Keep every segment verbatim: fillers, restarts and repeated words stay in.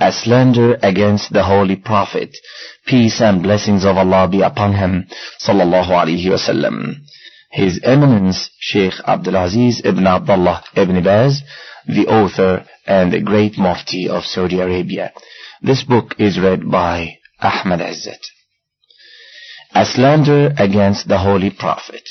a slander against the Holy Prophet, peace and blessings of Allah be upon him, sallallahu alaihi wasallam. His Eminence Sheikh Abdul Aziz ibn Abdullah ibn Baz, the author and the great Mufti of Saudi Arabia. This book is read by Ahmad Izzat. A slander against the Holy Prophet.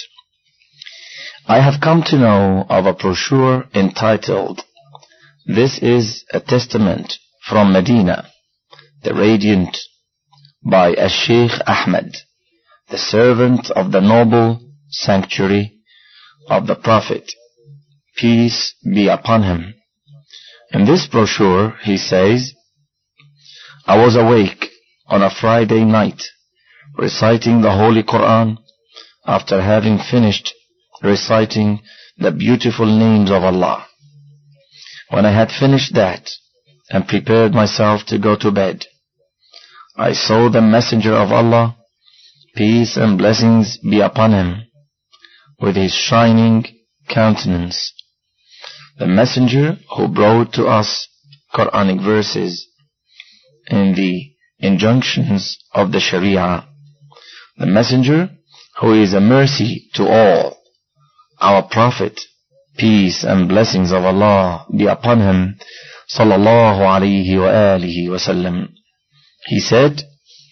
I have come to know of a brochure entitled, "This is a Testament from Medina, the Radiant, by a Sheikh Ahmed, the servant of the noble sanctuary of the Prophet, peace be upon him." In this brochure he says, "I was awake on a Friday night reciting the Holy Quran after having finished reciting the beautiful names of Allah. When I had finished that and prepared myself to go to bed, I saw the Messenger of Allah, peace and blessings be upon him, with his shining countenance, the Messenger who brought to us Quranic verses and the injunctions of the Sharia, the Messenger who is a mercy to all, our Prophet, peace and blessings of Allah be upon him, sallallahu alayhi wa alihi wa sallam." He said,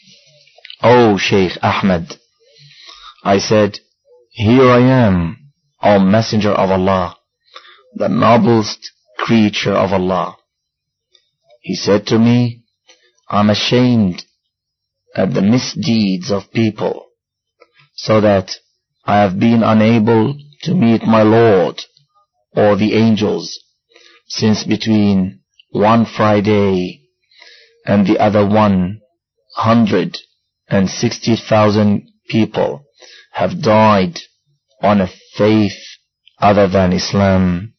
"O Shaykh Ahmed," I said, "Here I am, O Messenger of Allah, the noblest creature of Allah." He said to me, "I'm ashamed at the misdeeds of people, so that I have been unable to meet my Lord or the angels, since between one Friday and the other one hundred and sixty thousand people have died on a faith other than Islam."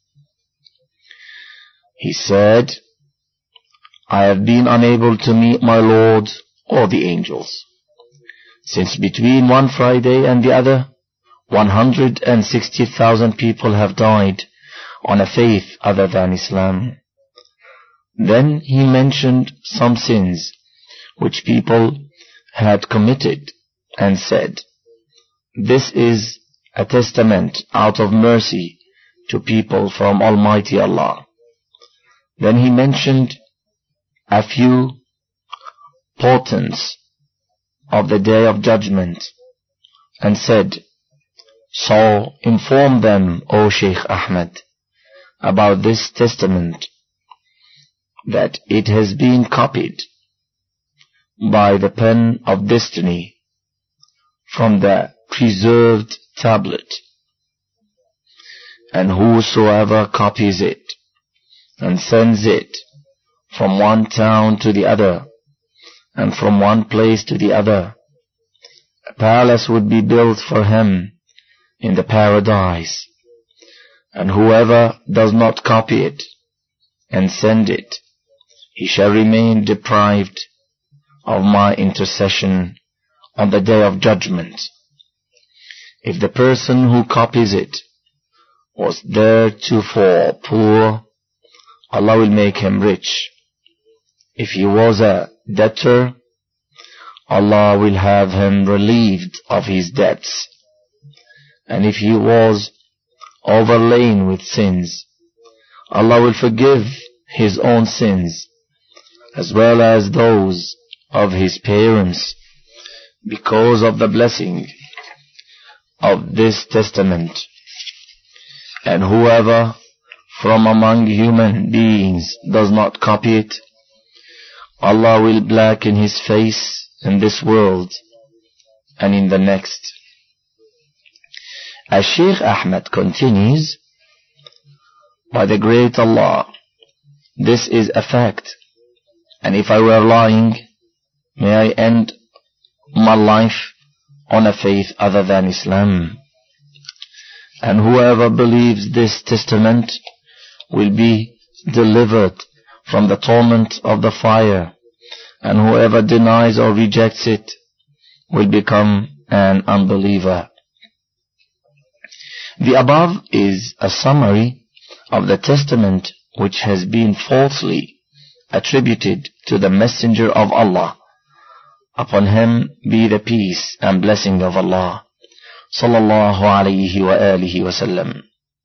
He said, "I have been unable to meet my Lord or the angels, since between one Friday and the other, one hundred and sixty thousand people have died on a faith other than Islam." Then he mentioned some sins which people had committed and said, "This is a testament out of mercy to people from Almighty Allah." Then he mentioned a few portents of the Day of Judgment and said, "So inform them, O Shaykh Ahmed, about this testament, that it has been copied by the pen of destiny from the preserved tablet, and whosoever copies it and sends it from one town to the other and from one place to the other, a palace would be built for him in the paradise, and whoever does not copy it and send it, he shall remain deprived of my intercession on the Day of Judgment. If the person who copies it was theretofore poor, Allah will make him rich. If he was a debtor, Allah will have him relieved of his debts. And if he was overlain with sins, Allah will forgive his own sins, as well as those of his parents, because of the blessing of this testament. And whoever from among human beings does not copy it, Allah will blacken his face in this world and in the next." As Shaykh Ahmed continues, "By the great Allah, this is a fact, and if I were lying, may I end my life on a faith other than Islam. And whoever believes this testament will be delivered from the torment of the fire, and whoever denies or rejects it will become an unbeliever." The above is a summary of the testament which has been falsely attributed to the Messenger of Allah. Upon him be the peace and blessing of Allah. Sallallahu alayhi wa alihi wa sallam.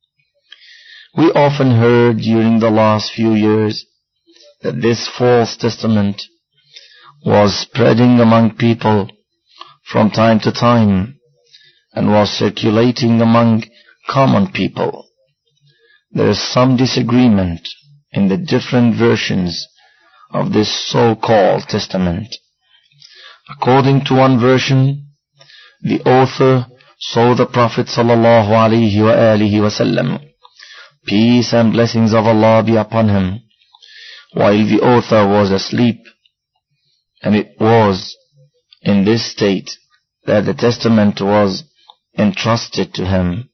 We often heard during the last few years that this false testament was spreading among people from time to time and was circulating among common people. There is some disagreement in the different versions of this so-called testament. According to one version, the author saw the Prophet sallallahu alaihi wa alihi wasallam, peace and blessings of Allah be upon him, while the author was asleep, and it was in this state that the testament was entrusted to him.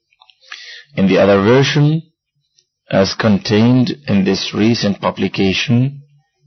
In the other version, as contained in this recent publication,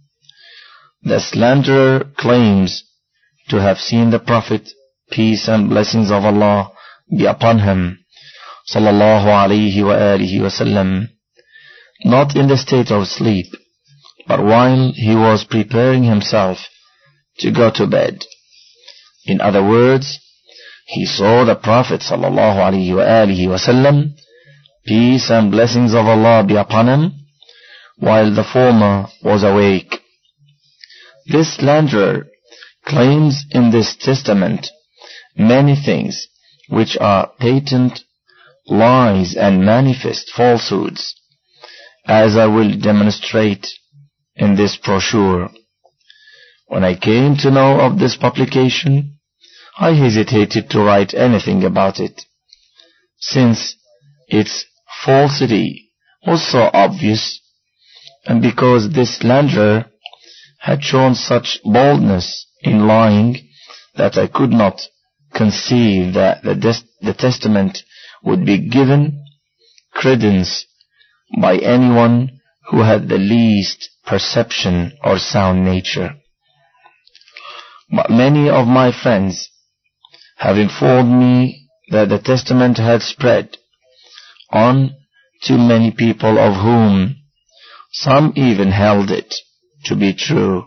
the slanderer claims to have seen the Prophet, peace and blessings of Allah be upon him, sallallahu alayhi wa alihi wasallam, not in the state of sleep, but while he was preparing himself to go to bed. In other words, he saw the Prophet sallallahu alayhi wa alihi wasallam, peace and blessings of Allah be upon him, while the former was awake. This slanderer claims in this testament many things which are patent lies and manifest falsehoods, as I will demonstrate in this brochure. When I came to know of this publication, I hesitated to write anything about it, since its falsity was so obvious, and because this slanderer had shown such boldness in lying that I could not conceive that the, the testament would be given credence by anyone who had the least perception or sound nature. But many of my friends have informed me that the testament had spread on to many people, of whom some even held it to be true.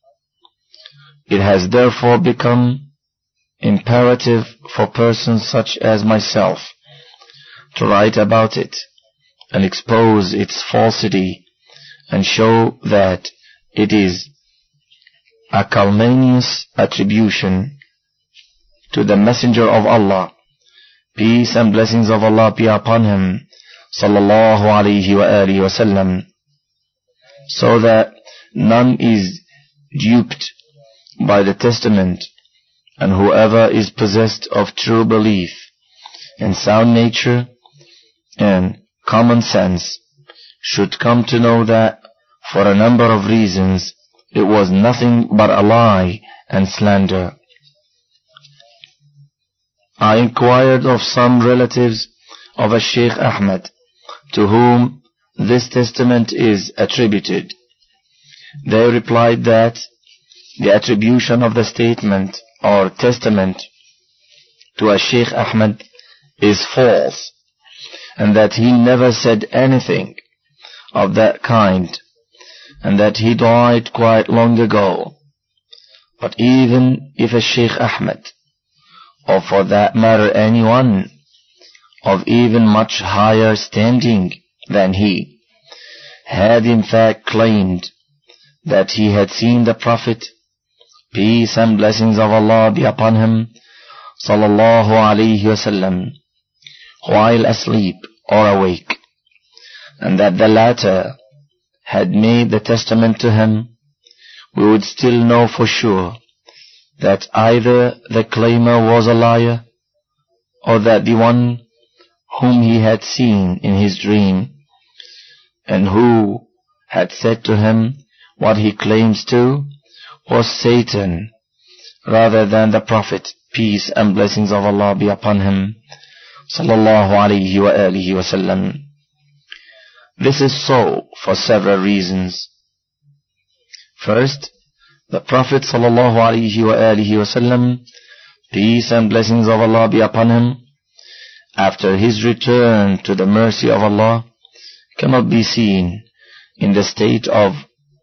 It has therefore become imperative for persons such as myself to write about it and expose its falsity and show that it is a calumnious attribution to the Messenger of Allah, peace and blessings of Allah be upon him, sallallahu alayhi wa alihi wa sallam, so that none is duped by the testament, and whoever is possessed of true belief and sound nature and common sense should come to know that for a number of reasons it was nothing but a lie and slander. I inquired of some relatives of a Sheikh Ahmed, to whom this testament is attributed. They replied that the attribution of the statement or testament to a Sheikh Ahmed is false, and that he never said anything of that kind, and that he died quite long ago. But even if a Sheikh Ahmed, or for that matter anyone of even much higher standing than he, had in fact claimed that he had seen the Prophet, peace and blessings of Allah be upon him, sallallahu alayhi wasallam, while asleep or awake, and that the latter had made the testament to him, we would still know for sure that either the claimer was a liar, or that the one whom he had seen in his dream, and who had said to him what he claims to, was Satan, rather than the Prophet, peace and blessings of Allah be upon him, sallallahu alayhi wa alihi wa sallam. This is so for several reasons. First, the Prophet sallallahu alayhi wa alihi wa sallam, peace and blessings of Allah be upon him, after his return to the mercy of Allah, cannot be seen in the state of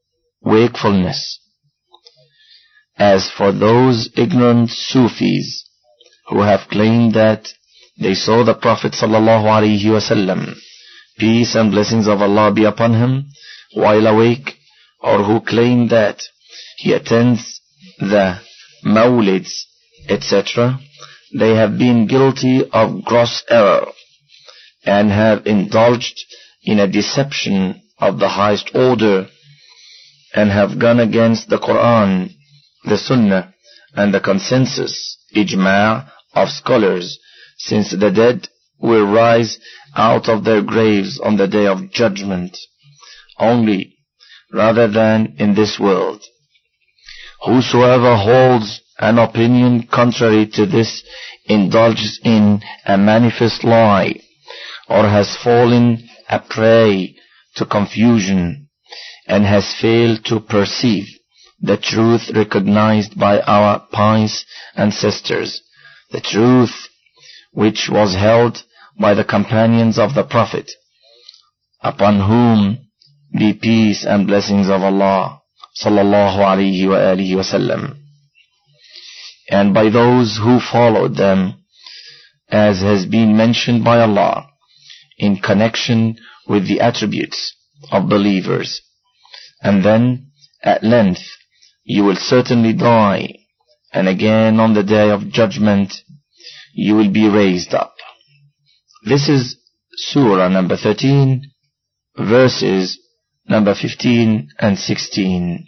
wakefulness. As for those ignorant Sufis who have claimed that they saw the Prophet sallallahu alaihi wasallam, peace and blessings of Allah be upon him, while awake, or who claim that he attends the Mawlids, et cetera, they have been guilty of gross error and have indulged in a deception of the highest order and have gone against the Quran, the Sunnah, and the consensus, ijma' of scholars, since the dead will rise out of their graves on the day of judgment only, rather than in this world. Whosoever holds an opinion contrary to this indulges in a manifest lie, or has fallen a prey to confusion, and has failed to perceive the truth recognized by our pious ancestors, the truth which was held by the companions of the Prophet, upon whom be peace and blessings of Allah sallallahu alayhi wa alihi wasallam, and by those who followed them, as has been mentioned by Allah in connection with the attributes of believers. And then at length you will certainly die, and again on the day of judgment you will be raised up. This is Surah number thirteen, verses number fifteen and sixteen.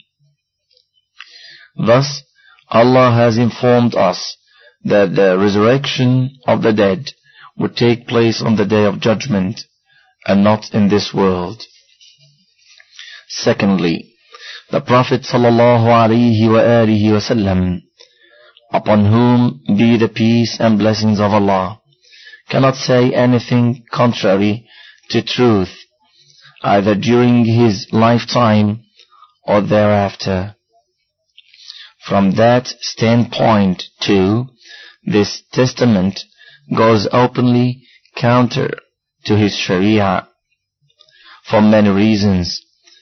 Thus, Allah has informed us that the resurrection of the dead would take place on the day of judgment and not in this world. Secondly, the Prophet sallallahu alaihi wa alihi wasallam, upon whom be the peace and blessings of Allah, cannot say anything contrary to truth, either during his lifetime or thereafter. From that standpoint, too, this testament goes openly counter to his Sharia, for many reasons,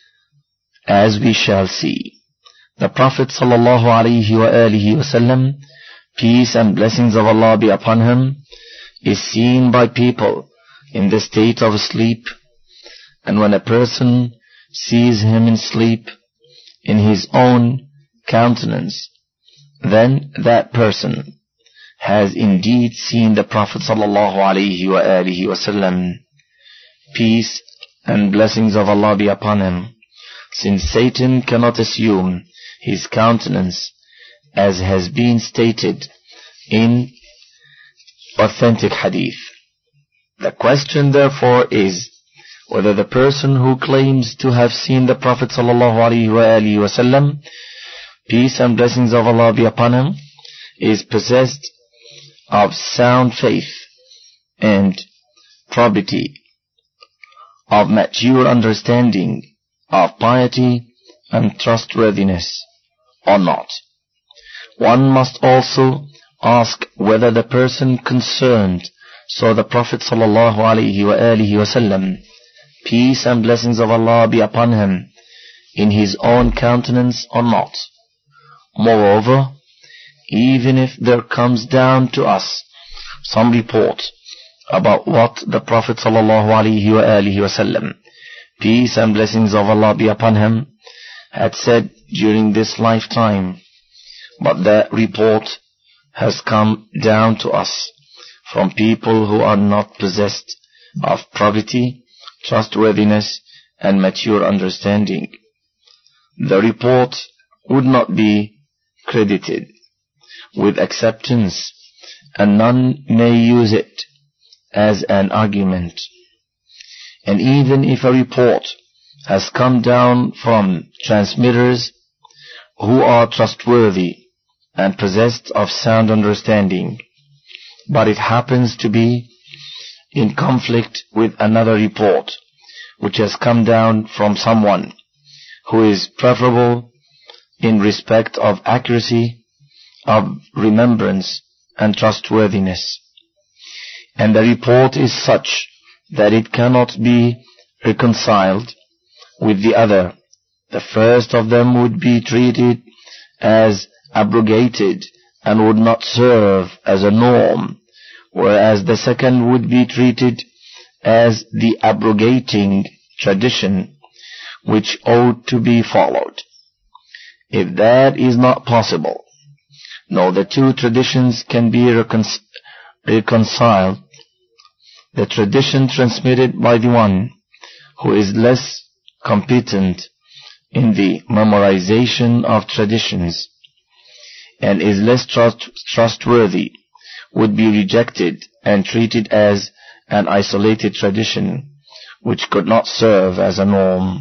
as we shall see. The Prophet sallallahu alaihi wa alihi wasallam, peace and blessings of Allah be upon him, is seen by people in the state of sleep, and when a person sees him in sleep in his own countenance, then that person has indeed seen the Prophet sallallahu alaihi wa alihi wasallam, peace and blessings of Allah be upon him, since Satan cannot assume his countenance, as has been stated in authentic hadith. The question therefore is whether the person who claims to have seen the Prophet sallallahu alaihi wa alihi wasallam, peace and blessings of Allah be upon him, is possessed of sound faith and probity, of mature understanding, of piety and trustworthiness, or not. One must also ask whether the person concerned saw the Prophet sallallahu alaihi wa alihi wasallam, peace and blessings of Allah be upon him, in his own countenance or not. Moreover, even if there comes down to us some report about what the Prophet sallallahu alaihi wa alihi wasallam, peace and blessings of Allah be upon him, had said during this lifetime, but that report has come down to us from people who are not possessed of probity, trustworthiness, and mature understanding, the report would not be credited with acceptance, and none may use it as an argument. And even if a report has come down from transmitters who are trustworthy and possessed of sound understanding, but it happens to be in conflict with another report which has come down from someone who is preferable in respect of accuracy, of remembrance, and trustworthiness, and the report is such that it cannot be reconciled with the other, The first of them would be treated as abrogated and would not serve as a norm, whereas the second would be treated as the abrogating tradition which ought to be followed. If that is not possible, no, the two traditions can be recon- reconciled. The tradition transmitted by the one who is less competent in the memorization of traditions and is less trust- trustworthy would be rejected and treated as an isolated tradition which could not serve as a norm.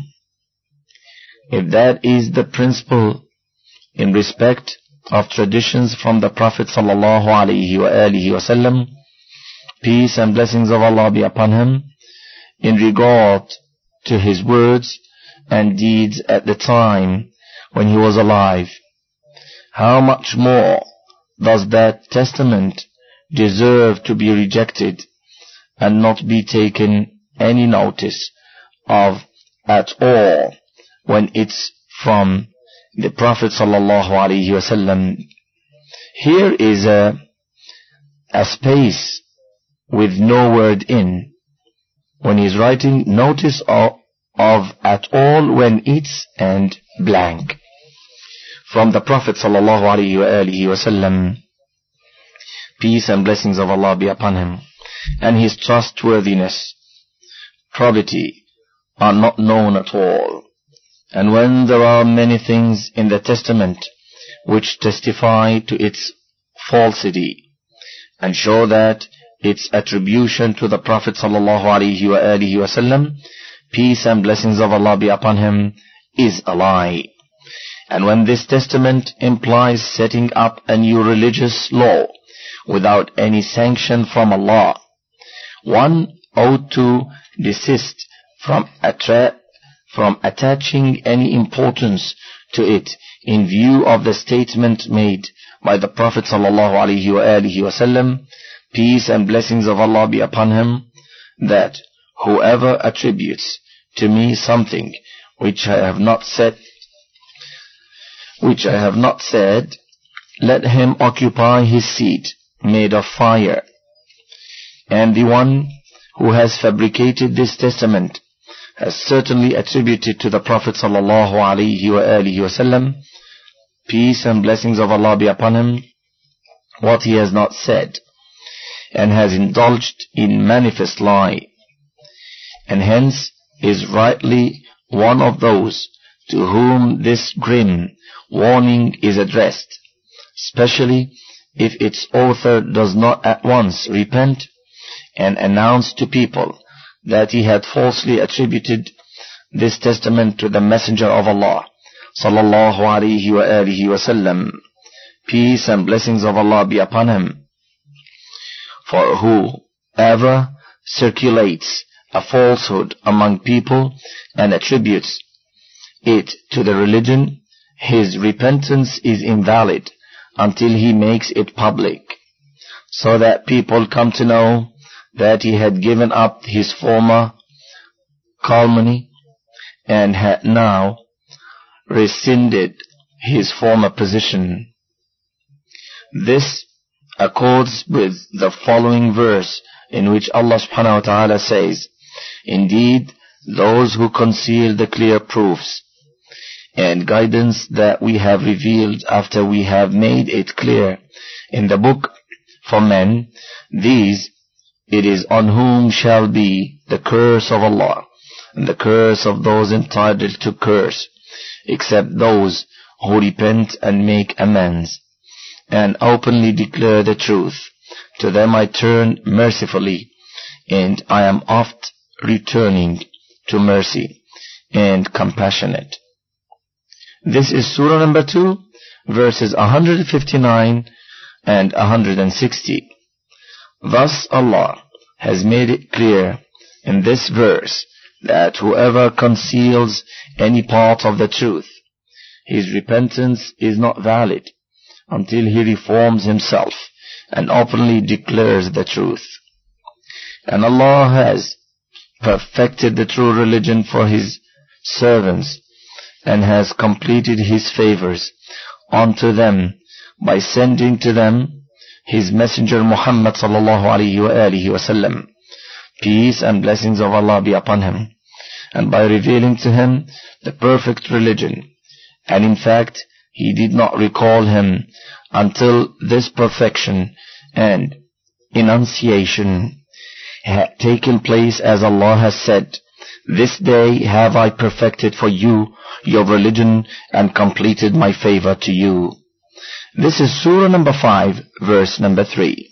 If that is the principle in respect of traditions from the Prophet sallallahu alaihi wasallam, peace and blessings of Allah be upon him, in regard to his words and deeds at the time when he was alive, how much more does that testament deserve to be rejected and not be taken any notice of at all when it's from the Prophet sallallahu alaihi wasallam. Here is a, a space with no word in. When he's writing, notice of, of at all when it's and blank. From the Prophet sallallahu alaihi wasallam, peace and blessings of Allah be upon him, and his trustworthiness, probity are not known at all. And when there are many things in the Testament which testify to its falsity and show that its attribution to the Prophet sallallahu alaihi wasallam, peace and blessings of Allah be upon him, is a lie. And when this testament implies setting up a new religious law without any sanction from Allah, one ought to desist from attra- from attaching any importance to it in view of the statement made by the Prophet sallallahu alaihi wasallam, peace and blessings of Allah be upon him, that whoever attributes to me something which I have not said, which I have not said, let him occupy his seat made of fire. And the one who has fabricated this testament has certainly attributed to the Prophet sallallahu alaihi wasallam, peace and blessings of Allah be upon him, what he has not said, and has indulged in manifest lie, and hence is rightly one of those to whom this grim warning is addressed, especially if its author does not at once repent and announce to people that he had falsely attributed this testament to the Messenger of Allah sallallahu alaihi wa alihi wasallam, peace and blessings of Allah be upon him. For whoever circulates a falsehood among people and attributes it to the religion, his repentance is invalid until he makes it public, so that people come to know that he had given up his former calumny and had now rescinded his former position. This accords with the following verse in which Allah subhanahu wa ta'ala says, indeed, those who conceal the clear proofs and guidance that we have revealed after we have made it clear in the book for men, these it is on whom shall be the curse of Allah and the curse of those entitled to curse, except those who repent and make amends and openly declare the truth. To them I turn mercifully, and I am oft returning to mercy and compassionate. This is Surah number two, verses one hundred fifty-nine and one hundred sixty. Thus Allah has made it clear in this verse that whoever conceals any part of the truth, his repentance is not valid until he reforms himself and openly declares the truth. And Allah has perfected the true religion for his servants and has completed his favors unto them by sending to them his messenger Muhammad sallallahu alayhi wa alihi wasallam, peace and blessings of Allah be upon him, and by revealing to him the perfect religion. And in fact, he did not recall him until this perfection and enunciation had taken place, as Allah has said, "This day have I perfected for you your religion and completed my favor to you." This is Surah number five, verse number three.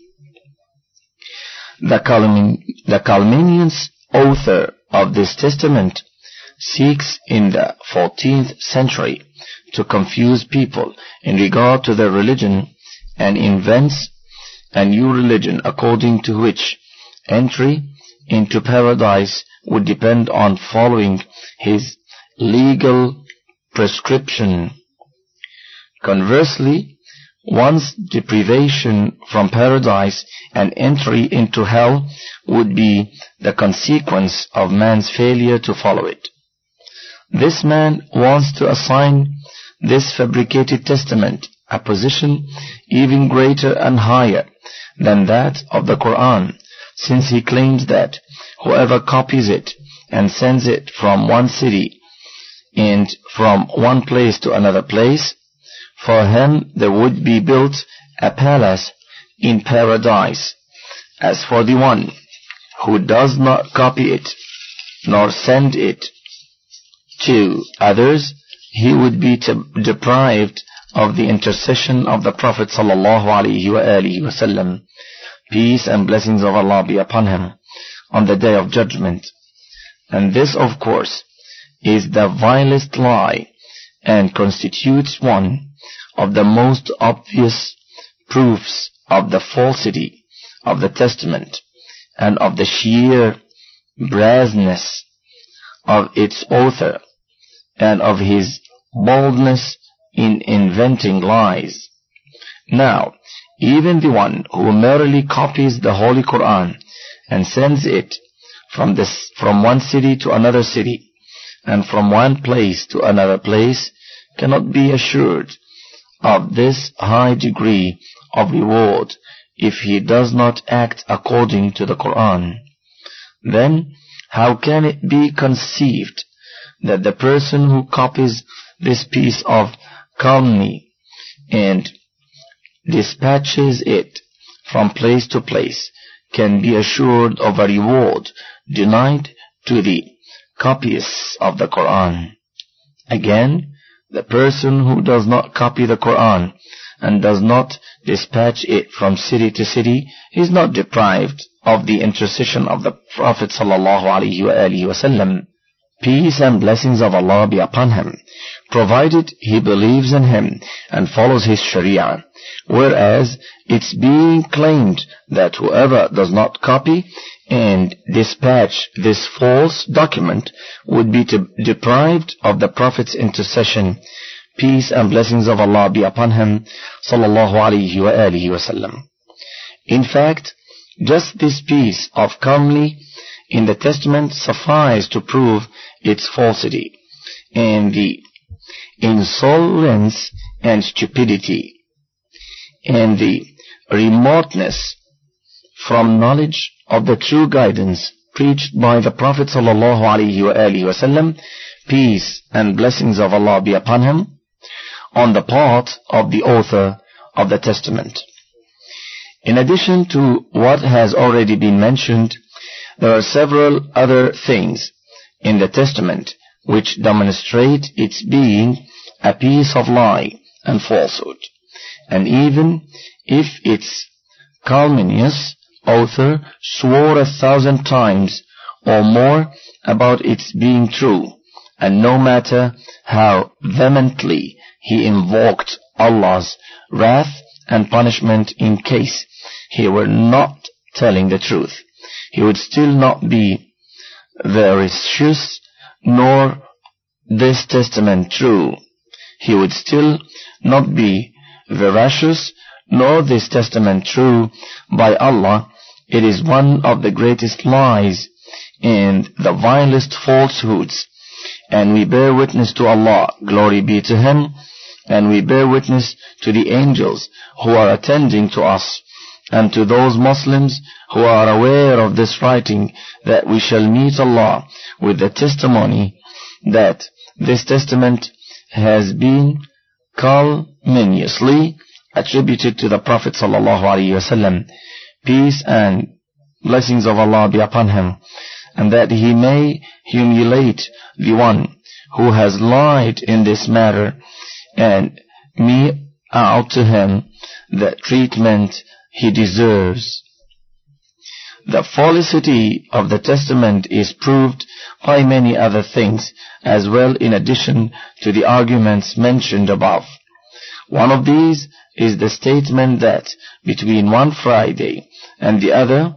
The Calminian author of this testament seeks in the fourteenth century to confuse people in regard to their religion and invents a new religion according to which entry into paradise would depend on following his legal prescription. Conversely, one's deprivation from paradise and entry into hell would be the consequence of man's failure to follow it. This man wants to assign this fabricated testament a position even greater and higher than that of the Quran, since he claims that whoever copies it and sends it from one city and from one place to another place, for him there would be built a palace in paradise. As for the one who does not copy it nor send it to others, he would be deprived of the intercession of the Prophet sallallahu alaihi wasallam, peace and blessings of Allah be upon him, on the day of judgment. And this, of course, is the vilest lie and constitutes one of the most obvious proofs of the falsity of the testament and of the sheer brassness of its author and of his boldness in inventing lies. Now, even the one who merely copies the Holy Quran and sends it from this from one city to another city and from one place to another place cannot be assured of this high degree of reward if he does not act according to the Quran. Then how can it be conceived that the person who copies this piece of calumny and dispatches it from place to place can be assured of a reward denied to the copyists of the Quran? Again, the person who does not copy the Quran and does not dispatch it from city to city is not deprived of the intercession of the Prophet sallallahu alaihi wasallam, peace and blessings of Allah be upon him, provided he believes in him and follows his Sharia. Whereas it's being claimed that whoever does not copy and dispatch this false document would be deprived of the Prophet's intercession, peace and blessings of Allah be upon him, sallallahu alaihi wa alihi wasallam. In fact, just this piece of calumny in the Testament suffice to prove its falsity and the insolence and stupidity and the remoteness from knowledge of the true guidance preached by the Prophet sallallahu alaihi wasallam, peace and blessings of Allah be upon him, on the part of the author of the Testament. In addition to what has already been mentioned, there are several other things in the Testament which demonstrate its being a piece of lie and falsehood. And even if its calumnious author swore a thousand times or more about its being true, and no matter how vehemently he invoked Allah's wrath and punishment in case he were not telling the truth, he would still not be veracious, nor this testament true. He would still not be veracious, nor this testament true. By Allah, it is one of the greatest lies and the vilest falsehoods And we bear witness to Allah, glory be to Him, and we bear witness to the angels who are attending to us, and to those Muslims who are aware of this writing, that we shall meet Allah with the testimony that this testament has been calumniously attributed to the Prophet sallallahu alaihi wasallam, peace and blessings of Allah be upon him, and that he may humiliate the one who has lied in this matter, and mete out to him the treatment he deserves. The falsity of the testament is proved by many other things as well, in addition to the arguments mentioned above. One of these is the statement that between one Friday and the other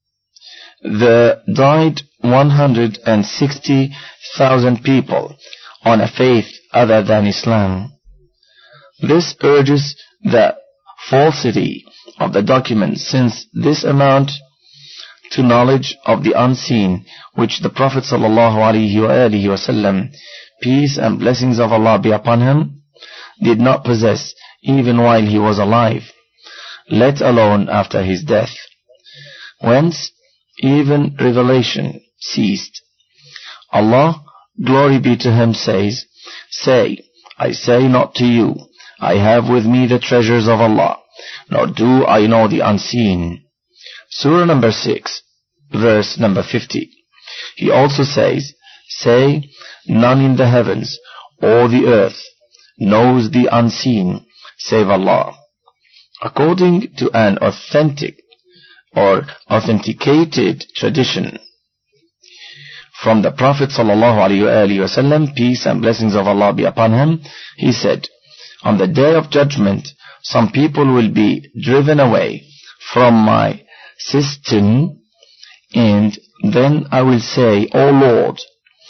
there died one hundred sixty thousand people on a faith other than Islam. This urges the falsity of the document, since this amount to knowledge of the unseen, which the Prophet sallallahu alaihi wasallam, peace and blessings of Allah be upon him, did not possess even while he was alive, let alone after his death. Whence even revelation ceased. Allah, glory be to Him, says, Say, I say not to you, I have with me the treasures of Allah, nor do I know the unseen. Surah number six, verse number fifty. He also says, Say, none in the heavens or the earth knows the unseen save Allah. According to an authentic or authenticated tradition from the Prophet sallallahu alaihi wasallam, peace and blessings of Allah be upon him, he said, on the day of judgment, some people will be driven away from my cistern, and then I will say, O Lord,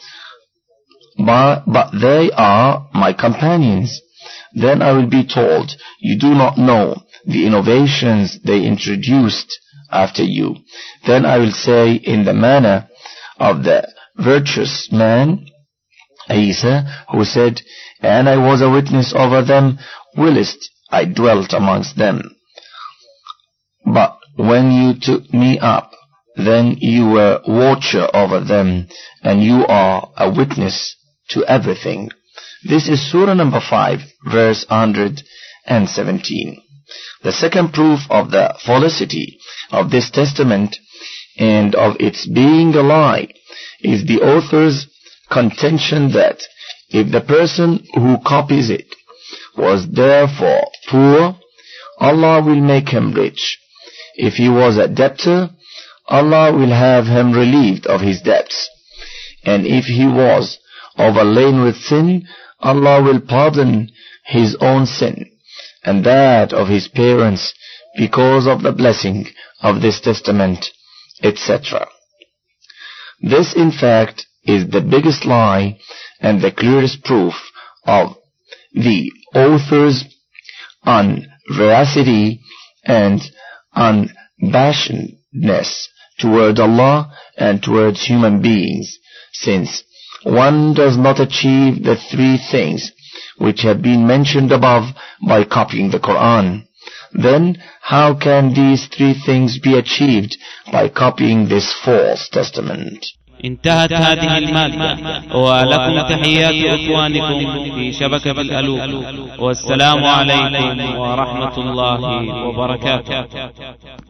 but, but they are my companions. Then I will be told, you do not know the innovations they introduced after you. Then I will say, in the manner of the virtuous man Isa, who said, and I was a witness over them, whilst I dwelt amongst them. But when you took me up, then you were watcher over them, and you are a witness to everything. This is Surah number five, verse one hundred seventeen. The second proof of the falsity of this testament and of its being a lie is the author's contention that if the person who copies it was therefore poor, Allah will make him rich. If he was a debtor, Allah will have him relieved of his debts. And if he was overlain with sin, Allah will pardon his own sin and that of his parents because of the blessing of this testament, et cetera. This, in fact, is the biggest lie and the clearest proof of the author's unveracity and unabashedness toward Allah and towards human beings, since one does not achieve the three things which have been mentioned above by copying the Quran. Then how can these three things be achieved by copying this false testament? انتهت هذه المادة ولكم تحيات إخوانكم في شبكة الألوف، والسلام عليكم ورحمة الله وبركاته.